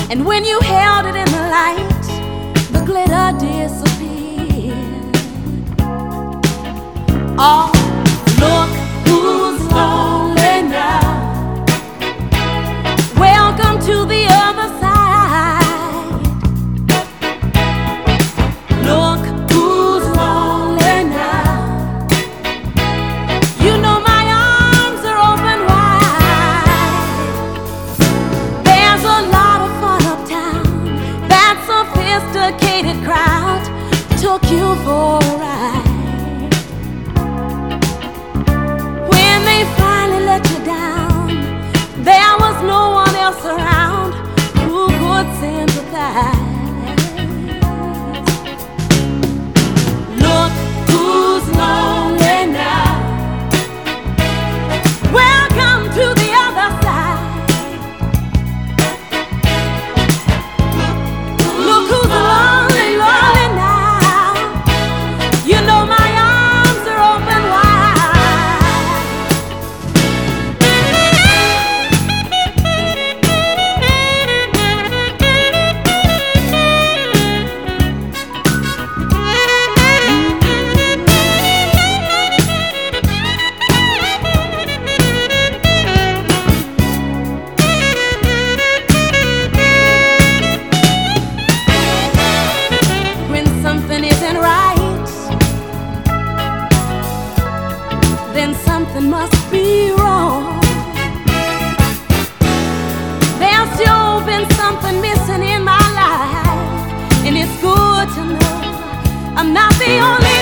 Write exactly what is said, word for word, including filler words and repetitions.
And when you held it in the light, the glitter disappeared. Oh, look who's lonely now. Welcome to the other side. Look who's lonely now. You know my arms are open wide. There's a lot of fun uptown. That sophisticated crowd took you for a ride. When they finally let you down, there was no one else around who could sympathize. Look who's lonely now. Welcome to the other side. Look who's lonely, lonely now. You know my arms are open wide. When something isn't right, then something must be wrong. There's sure been something missing in my life, and it's good to know I'm not the only